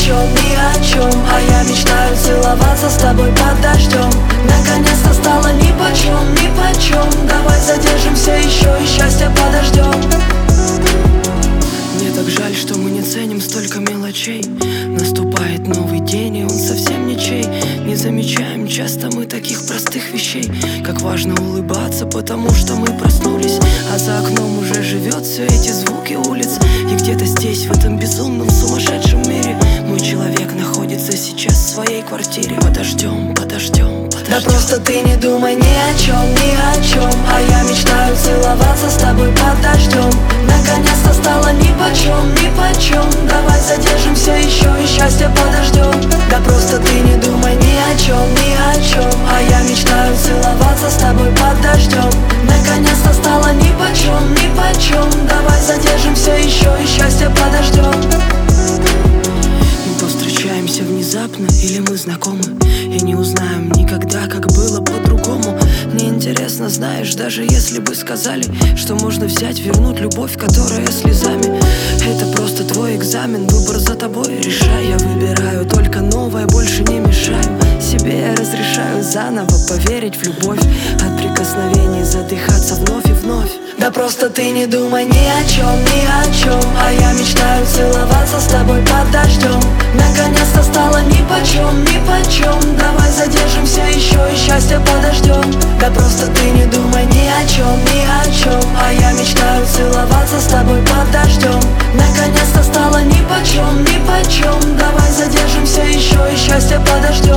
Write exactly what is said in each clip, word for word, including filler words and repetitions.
чем, ни о чем. А я мечтаю целоваться с тобой под дождем. Наконец-то стало нипочем, нипочем. Давай задержимся еще и счастье подождем. Мне так жаль, что мы не ценим столько мелочей. Наступает новый день, и он совсем ничей. Не замечаем часто мы таких простых вещей, как важно улыбаться, потому что мы проснулись, а за окном уже живет все эти звуки улиц. И где-то здесь, в этом безумном сумасшедшем мире, мой человек находится сейчас в своей квартире. Подождем, подождем, подождем. Да просто ты не думай ни о чем, ни о чем. А я мечтаю целоваться с тобой под дождем. Наконец-то стало нипочем, нипочем. Давай задержимся еще и счастье подождем. Да просто ты не думай ни о чем, ни о чем. А я мечтаю целоваться с тобой под дождем. Наконец-то стало нипочем, нипочем. Давай задержимся еще и счастье подождем. Мы повстречаемся внезапно или мы знакомы, и не узнаем никогда, как было по-другому. Мне интересно, знаешь, даже если бы сказали, что можно взять, вернуть любовь, которая слезами. Это просто твой экзамен, выбор за тобой, решай. Я выбираю только новое, больше не мешаю себе. Я разрешаю заново поверить в любовь, от прикосновений задыхаться вновь и вновь. Да просто ты не думай ни о чем, ни о чем. А я мечтаю целоваться с тобой под дождем. Наконец-то стало нипочем, нипочем. Давай задержимся еще и счастье подождем. Да просто ты не думай ни о чем, ни о чем. А я мечтаю целоваться с тобой под дождем. Наконец-то стало нипочем, нипочем. Давай задержимся еще и счастье подождем.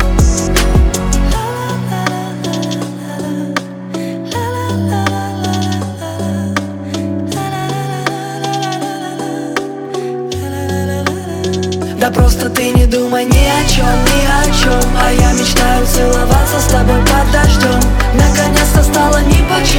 Да просто ты не думай ни о чем, ни о чем. А я мечтаю целоваться с тобой под дождем. Наконец-то стало нипочем.